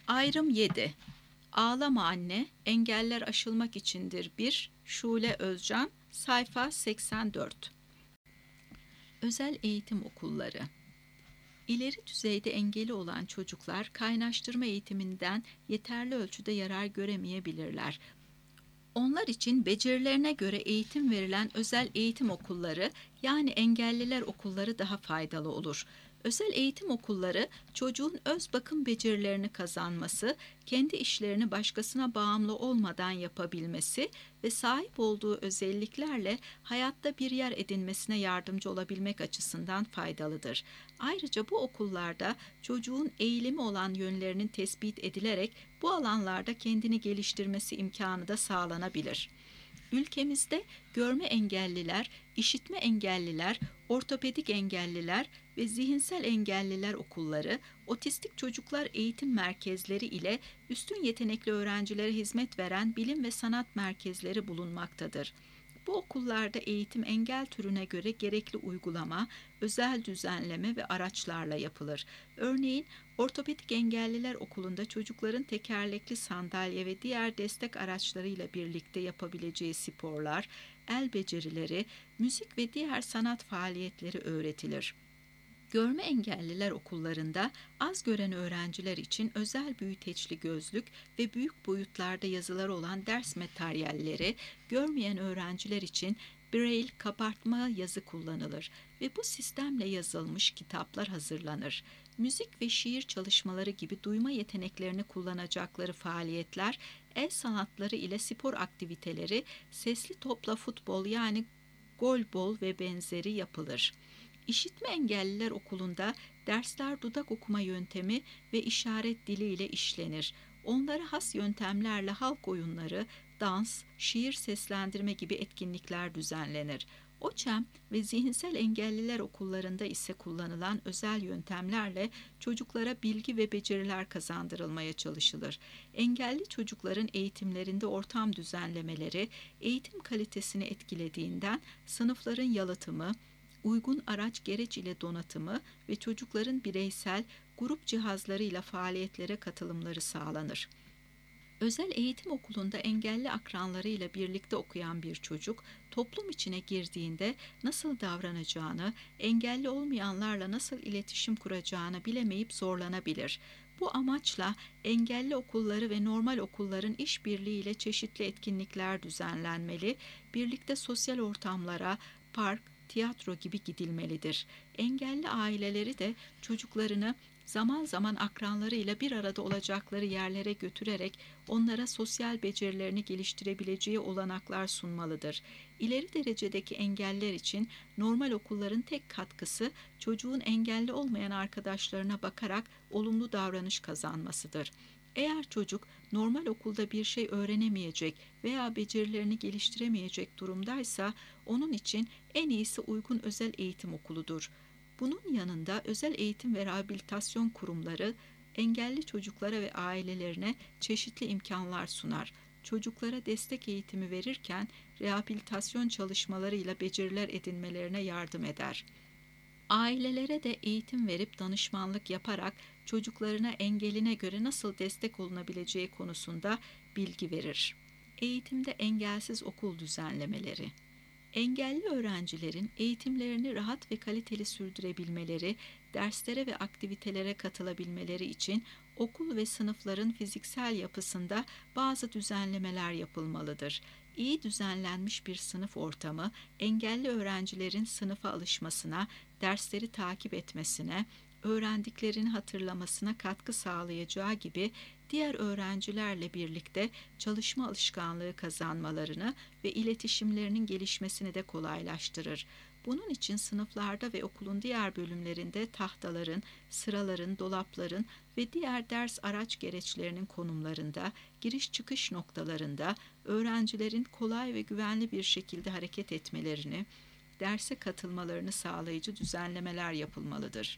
Ayrım 7. Ağlama anne, engeller aşılmak içindir 1. Şule Özcan, sayfa 84. Özel eğitim okulları. İleri düzeyde engeli olan çocuklar kaynaştırma eğitiminden yeterli ölçüde yarar göremeyebilirler. Onlar için becerilerine göre eğitim verilen özel eğitim okulları, yani engelliler okulları daha faydalı olur. Özel eğitim okulları, çocuğun öz bakım becerilerini kazanması, kendi işlerini başkasına bağımlı olmadan yapabilmesi ve sahip olduğu özelliklerle hayatta bir yer edinmesine yardımcı olabilmek açısından faydalıdır. Ayrıca bu okullarda çocuğun eğilimi olan yönlerinin tespit edilerek bu alanlarda kendini geliştirmesi imkanı da sağlanabilir. Ülkemizde görme engelliler, işitme engelliler, ortopedik engelliler ve zihinsel engelliler okulları, otistik çocuklar eğitim merkezleri ile üstün yetenekli öğrencilere hizmet veren bilim ve sanat merkezleri bulunmaktadır. Bu okullarda eğitim engel türüne göre gerekli uygulama, özel düzenleme ve araçlarla yapılır. Örneğin, ortopedik engelliler okulunda çocukların tekerlekli sandalye ve diğer destek araçlarıyla birlikte yapabileceği sporlar, el becerileri, müzik ve diğer sanat faaliyetleri öğretilir. Görme engelliler okullarında az gören öğrenciler için özel büyüteçli gözlük ve büyük boyutlarda yazıları olan ders materyalleri, görmeyen öğrenciler için Braille kabartma yazı kullanılır ve bu sistemle yazılmış kitaplar hazırlanır. Müzik ve şiir çalışmaları gibi duyma yeteneklerini kullanacakları faaliyetler, el sanatları ile spor aktiviteleri, sesli topla futbol yani golbol ve benzeri yapılır. İşitme engelliler okulunda dersler dudak okuma yöntemi ve işaret dili ile işlenir. Onlara has yöntemlerle halk oyunları, dans, şiir seslendirme gibi etkinlikler düzenlenir. OÇEM ve zihinsel engelliler okullarında ise kullanılan özel yöntemlerle çocuklara bilgi ve beceriler kazandırılmaya çalışılır. Engelli çocukların eğitimlerinde ortam düzenlemeleri eğitim kalitesini etkilediğinden sınıfların yalıtımı, uygun araç gereç ile donatımı ve çocukların bireysel, grup cihazlarıyla faaliyetlere katılımları sağlanır. Özel eğitim okulunda engelli akranlarıyla birlikte okuyan bir çocuk, toplum içine girdiğinde nasıl davranacağını, engelli olmayanlarla nasıl iletişim kuracağını bilemeyip zorlanabilir. Bu amaçla engelli okulları ve normal okulların işbirliğiyle çeşitli etkinlikler düzenlenmeli, birlikte sosyal ortamlara, park, tiyatro gibi gidilmelidir. Engelli aileleri de çocuklarını zaman zaman akranlarıyla bir arada olacakları yerlere götürerek onlara sosyal becerilerini geliştirebileceği olanaklar sunmalıdır. İleri derecedeki engeller için normal okulların tek katkısı çocuğun engelli olmayan arkadaşlarına bakarak olumlu davranış kazanmasıdır. Eğer çocuk normal okulda bir şey öğrenemeyecek veya becerilerini geliştiremeyecek durumdaysa onun için en iyisi uygun özel eğitim okuludur. Bunun yanında özel eğitim ve rehabilitasyon kurumları engelli çocuklara ve ailelerine çeşitli imkanlar sunar. Çocuklara destek eğitimi verirken rehabilitasyon çalışmalarıyla beceriler edinmelerine yardım eder. Ailelere de eğitim verip danışmanlık yaparak çocuklarına engeline göre nasıl destek olunabileceği konusunda bilgi verir. Eğitimde engelsiz okul düzenlemeleri. Engelli öğrencilerin eğitimlerini rahat ve kaliteli sürdürebilmeleri, derslere ve aktivitelere katılabilmeleri için okul ve sınıfların fiziksel yapısında bazı düzenlemeler yapılmalıdır. İyi düzenlenmiş bir sınıf ortamı, engelli öğrencilerin sınıfa alışmasına, dersleri takip etmesine, öğrendiklerini hatırlamasına katkı sağlayacağı gibi diğer öğrencilerle birlikte çalışma alışkanlığı kazanmalarını ve iletişimlerinin gelişmesini de kolaylaştırır. Bunun için sınıflarda ve okulun diğer bölümlerinde tahtaların, sıraların, dolapların ve diğer ders araç gereçlerinin konumlarında, giriş çıkış noktalarında öğrencilerin kolay ve güvenli bir şekilde hareket etmelerini, derse katılmalarını sağlayıcı düzenlemeler yapılmalıdır.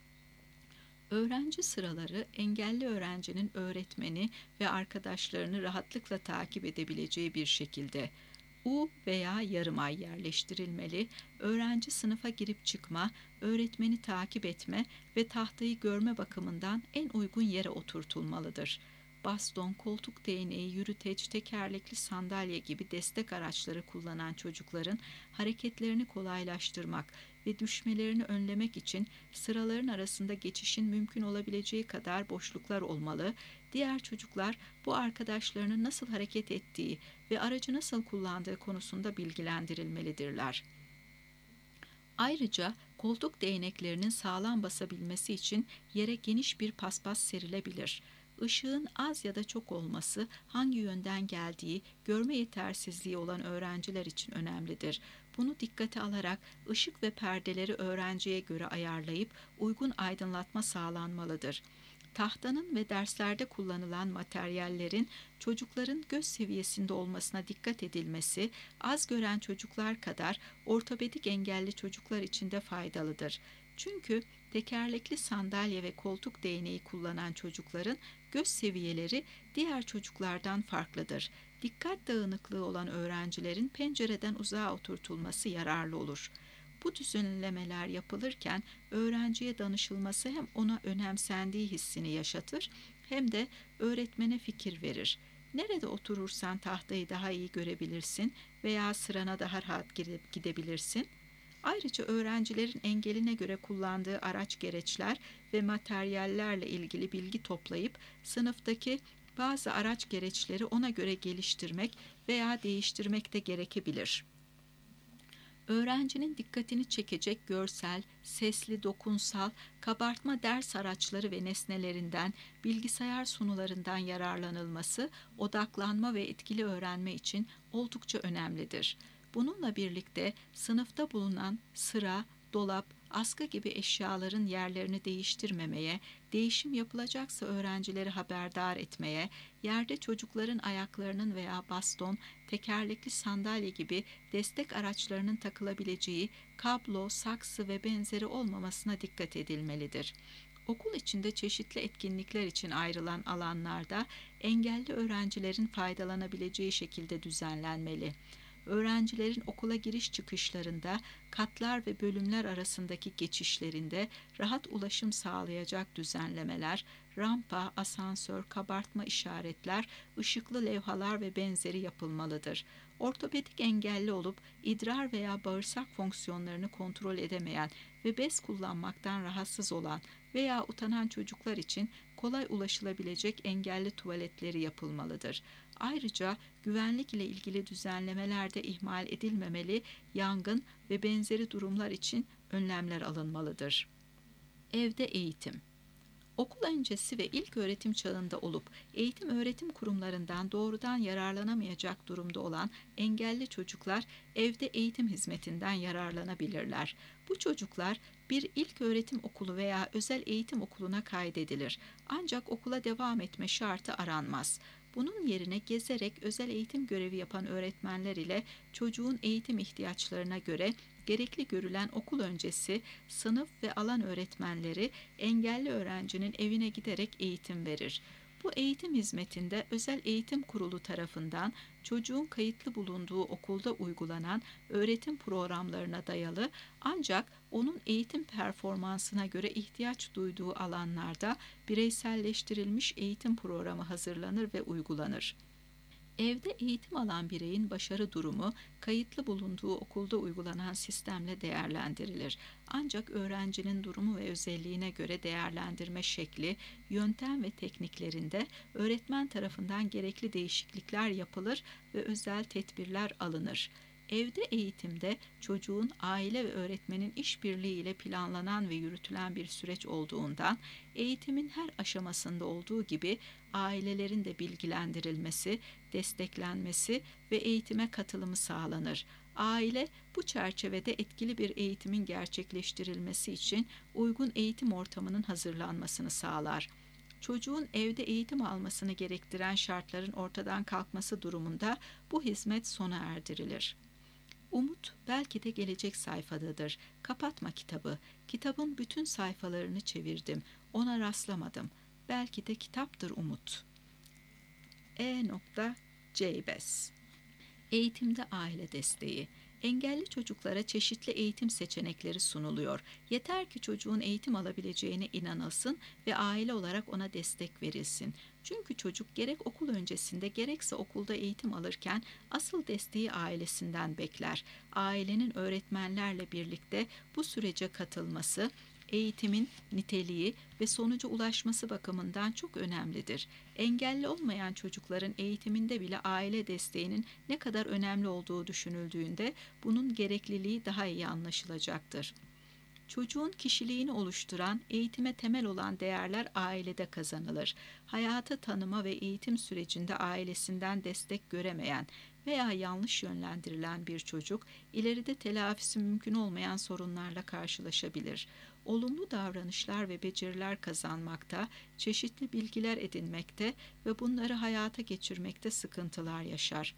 Öğrenci sıraları engelli öğrencinin öğretmeni ve arkadaşlarını rahatlıkla takip edebileceği bir şekilde U veya yarım ay yerleştirilmeli, öğrenci sınıfa girip çıkma, öğretmeni takip etme ve tahtayı görme bakımından en uygun yere oturtulmalıdır. Baston, koltuk değneği, yürüteç, tekerlekli sandalye gibi destek araçları kullanan çocukların hareketlerini kolaylaştırmak ve düşmelerini önlemek için sıraların arasında geçişin mümkün olabileceği kadar boşluklar olmalı, diğer çocuklar bu arkadaşlarının nasıl hareket ettiği ve aracı nasıl kullandığı konusunda bilgilendirilmelidirler. Ayrıca koltuk değneklerinin sağlam basabilmesi için yere geniş bir paspas serilebilir. Işığın az ya da çok olması, hangi yönden geldiği, görme yetersizliği olan öğrenciler için önemlidir. Bunu dikkate alarak ışık ve perdeleri öğrenciye göre ayarlayıp uygun aydınlatma sağlanmalıdır. Tahtanın ve derslerde kullanılan materyallerin çocukların göz seviyesinde olmasına dikkat edilmesi, az gören çocuklar kadar ortopedik engelli çocuklar için de faydalıdır. Çünkü tekerlekli sandalye ve koltuk değneği kullanan çocukların göz seviyeleri diğer çocuklardan farklıdır. Dikkat dağınıklığı olan öğrencilerin pencereden uzağa oturtulması yararlı olur. Bu düzenlemeler yapılırken öğrenciye danışılması hem ona önemsendiği hissini yaşatır hem de öğretmene fikir verir. Nerede oturursan tahtayı daha iyi görebilirsin veya sırana daha rahat gidebilirsin. Ayrıca öğrencilerin engeline göre kullandığı araç gereçler ve materyallerle ilgili bilgi toplayıp sınıftaki bazı araç gereçleri ona göre geliştirmek veya değiştirmek de gerekebilir. Öğrencinin dikkatini çekecek görsel, sesli, dokunsal, kabartma ders araçları ve nesnelerinden, bilgisayar sunularından yararlanılması, odaklanma ve etkili öğrenme için oldukça önemlidir. Bununla birlikte sınıfta bulunan sıra, dolap, askı gibi eşyaların yerlerini değiştirmemeye, değişim yapılacaksa öğrencileri haberdar etmeye, yerde çocukların ayaklarının veya baston, tekerlekli sandalye gibi destek araçlarının takılabileceği kablo, saksı ve benzeri olmamasına dikkat edilmelidir. Okul içinde çeşitli etkinlikler için ayrılan alanlarda engelli öğrencilerin faydalanabileceği şekilde düzenlenmeli. Öğrencilerin okula giriş çıkışlarında, katlar ve bölümler arasındaki geçişlerinde rahat ulaşım sağlayacak düzenlemeler, rampa, asansör, kabartma işaretler, ışıklı levhalar ve benzeri yapılmalıdır. Ortopedik engelli olup idrar veya bağırsak fonksiyonlarını kontrol edemeyen ve bez kullanmaktan rahatsız olan veya utanan çocuklar için kolay ulaşılabilecek engelli tuvaletleri yapılmalıdır. Ayrıca güvenlik ile ilgili düzenlemeler de ihmal edilmemeli, yangın ve benzeri durumlar için önlemler alınmalıdır. Evde eğitim. Okul öncesi ve ilk öğretim çağında olup eğitim öğretim kurumlarından doğrudan yararlanamayacak durumda olan engelli çocuklar evde eğitim hizmetinden yararlanabilirler. Bu çocuklar bir ilk öğretim okulu veya özel eğitim okuluna kaydedilir. Ancak okula devam etme şartı aranmaz. Bunun yerine gezerek özel eğitim görevi yapan öğretmenler ile çocuğun eğitim ihtiyaçlarına göre gerekli görülen okul öncesi sınıf ve alan öğretmenleri engelli öğrencinin evine giderek eğitim verir. Bu eğitim hizmetinde özel eğitim kurulu tarafından çocuğun kayıtlı bulunduğu okulda uygulanan öğretim programlarına dayalı ancak onun eğitim performansına göre ihtiyaç duyduğu alanlarda bireyselleştirilmiş eğitim programı hazırlanır ve uygulanır. Evde eğitim alan bireyin başarı durumu, kayıtlı bulunduğu okulda uygulanan sistemle değerlendirilir. Ancak öğrencinin durumu ve özelliğine göre değerlendirme şekli, yöntem ve tekniklerinde öğretmen tarafından gerekli değişiklikler yapılır ve özel tedbirler alınır. Evde eğitimde çocuğun aile ve öğretmenin işbirliği ile planlanan ve yürütülen bir süreç olduğundan eğitimin her aşamasında olduğu gibi ailelerin de bilgilendirilmesi, desteklenmesi ve eğitime katılımı sağlanır. Aile bu çerçevede etkili bir eğitimin gerçekleştirilmesi için uygun eğitim ortamının hazırlanmasını sağlar. Çocuğun evde eğitim almasını gerektiren şartların ortadan kalkması durumunda bu hizmet sona erdirilir. Umut belki de gelecek sayfadadır. Kapatma kitabı. Kitabın bütün sayfalarını çevirdim. Ona rastlamadım. Belki de kitaptır umut. E. Ceybes. Eğitimde aile desteği. Engelli çocuklara çeşitli eğitim seçenekleri sunuluyor. Yeter ki çocuğun eğitim alabileceğine inanılsın ve aile olarak ona destek verilsin. Çünkü çocuk gerek okul öncesinde gerekse okulda eğitim alırken asıl desteği ailesinden bekler. Ailenin öğretmenlerle birlikte bu sürece katılması, eğitimin niteliği ve sonuca ulaşması bakımından çok önemlidir. Engelli olmayan çocukların eğitiminde bile aile desteğinin ne kadar önemli olduğu düşünüldüğünde bunun gerekliliği daha iyi anlaşılacaktır. Çocuğun kişiliğini oluşturan, eğitime temel olan değerler ailede kazanılır. Hayatı tanıma ve eğitim sürecinde ailesinden destek göremeyen veya yanlış yönlendirilen bir çocuk, ileride telafisi mümkün olmayan sorunlarla karşılaşabilir. Olumlu davranışlar ve beceriler kazanmakta, çeşitli bilgiler edinmekte ve bunları hayata geçirmekte sıkıntılar yaşar.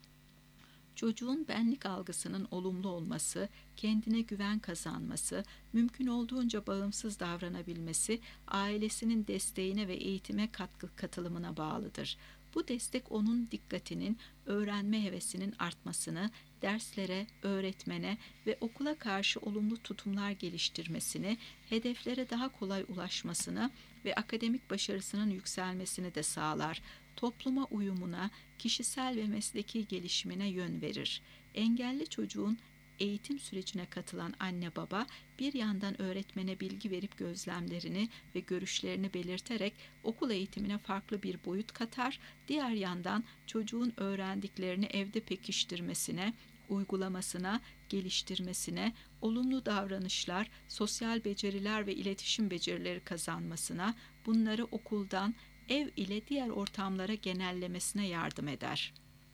Çocuğun benlik algısının olumlu olması, kendine güven kazanması, mümkün olduğunca bağımsız davranabilmesi, ailesinin desteğine ve eğitime katılımına bağlıdır. Bu destek onun dikkatinin, öğrenme hevesinin artmasını, derslere, öğretmene ve okula karşı olumlu tutumlar geliştirmesini, hedeflere daha kolay ulaşmasını ve akademik başarısının yükselmesini de sağlar. Topluma uyumuna, kişisel ve mesleki gelişimine yön verir. Engelli çocuğun eğitim sürecine katılan anne baba bir yandan öğretmene bilgi verip gözlemlerini ve görüşlerini belirterek okul eğitimine farklı bir boyut katar, diğer yandan çocuğun öğrendiklerini evde pekiştirmesine, uygulamasına, geliştirmesine, olumlu davranışlar, sosyal beceriler ve iletişim becerileri kazanmasına, bunları okuldan, ev ile diğer ortamlara genellemesine yardım eder.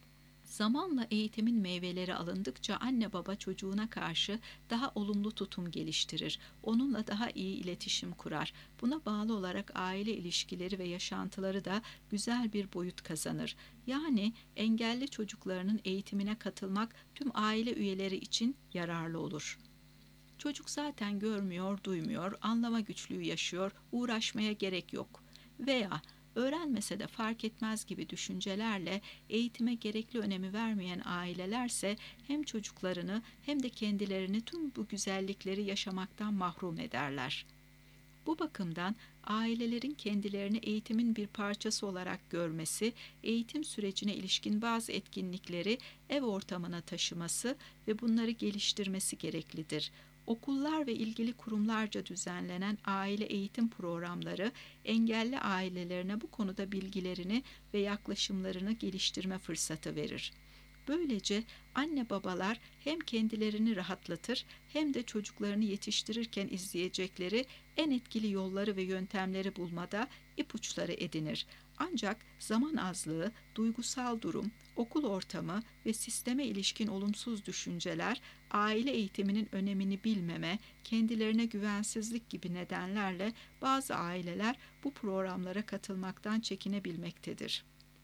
Zamanla eğitimin meyveleri alındıkça anne baba çocuğuna karşı daha olumlu tutum geliştirir. Onunla daha iyi iletişim kurar. Buna bağlı olarak aile ilişkileri ve yaşantıları da güzel bir boyut kazanır. Yani engelli çocuklarının eğitimine katılmak tüm aile üyeleri için yararlı olur. Çocuk zaten görmüyor, duymuyor, anlama güçlüğü yaşıyor, uğraşmaya gerek yok. Veya öğrenmese de fark etmez gibi düşüncelerle eğitime gerekli önemi vermeyen ailelerse hem çocuklarını hem de kendilerini tüm bu güzellikleri yaşamaktan mahrum ederler. Bu bakımdan ailelerin kendilerini eğitimin bir parçası olarak görmesi, eğitim sürecine ilişkin bazı etkinlikleri ev ortamına taşıması ve bunları geliştirmesi gereklidir. Okullar ve ilgili kurumlarca düzenlenen aile eğitim programları engelli ailelerine bu konuda bilgilerini ve yaklaşımlarını geliştirme fırsatı verir. Böylece anne babalar hem kendilerini rahatlatır hem de çocuklarını yetiştirirken izleyecekleri en etkili yolları ve yöntemleri bulmada ipuçları edinir. Ancak zaman azlığı, duygusal durum, okul ortamı ve sisteme ilişkin olumsuz düşünceler, aile eğitiminin önemini bilmeme, kendilerine güvensizlik gibi nedenlerle bazı aileler bu programlara katılmaktan çekinebilmektedir.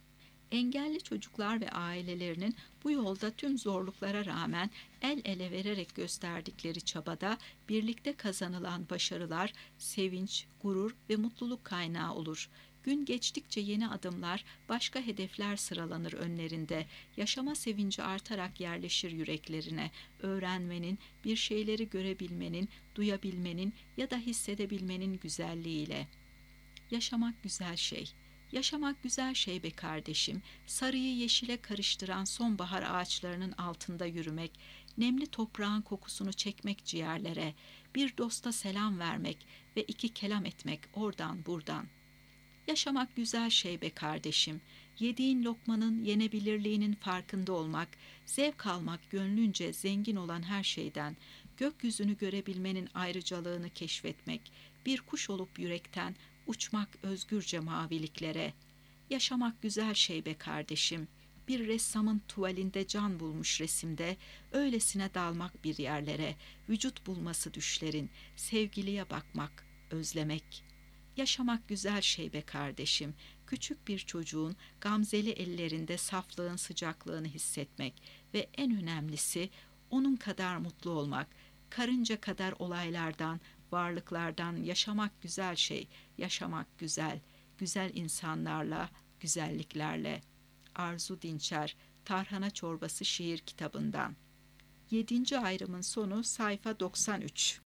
Engelli çocuklar ve ailelerinin bu yolda tüm zorluklara rağmen el ele vererek gösterdikleri çabada birlikte kazanılan başarılar, sevinç, gurur ve mutluluk kaynağı olur. Gün geçtikçe yeni adımlar, başka hedefler sıralanır önlerinde. Yaşama sevinci artarak yerleşir yüreklerine. Öğrenmenin, bir şeyleri görebilmenin, duyabilmenin ya da hissedebilmenin güzelliğiyle. Yaşamak güzel şey. Yaşamak güzel şey be kardeşim. Sarıyı yeşile karıştıran sonbahar ağaçlarının altında yürümek, nemli toprağın kokusunu çekmek ciğerlere, bir dosta selam vermek ve iki kelam etmek oradan buradan. Yaşamak güzel şey be kardeşim. Yediğin lokmanın yenebilirliğinin farkında olmak, zevk almak gönlünce zengin olan her şeyden, gökyüzünü görebilmenin ayrıcalığını keşfetmek, bir kuş olup yürekten uçmak özgürce maviliklere. Yaşamak güzel şey be kardeşim. Bir ressamın tuvalinde can bulmuş resimde, öylesine dalmak bir yerlere, vücut bulması düşlerin, sevgiliye bakmak, özlemek. Yaşamak güzel şey be kardeşim. Küçük bir çocuğun gamzeli ellerinde saflığın sıcaklığını hissetmek ve en önemlisi onun kadar mutlu olmak, karınca kadar olaylardan, varlıklardan yaşamak güzel şey, yaşamak güzel, güzel insanlarla, güzelliklerle. Arzu Dinçer, Tarhana Çorbası şiir kitabından. 7. ayrımın sonu sayfa 93.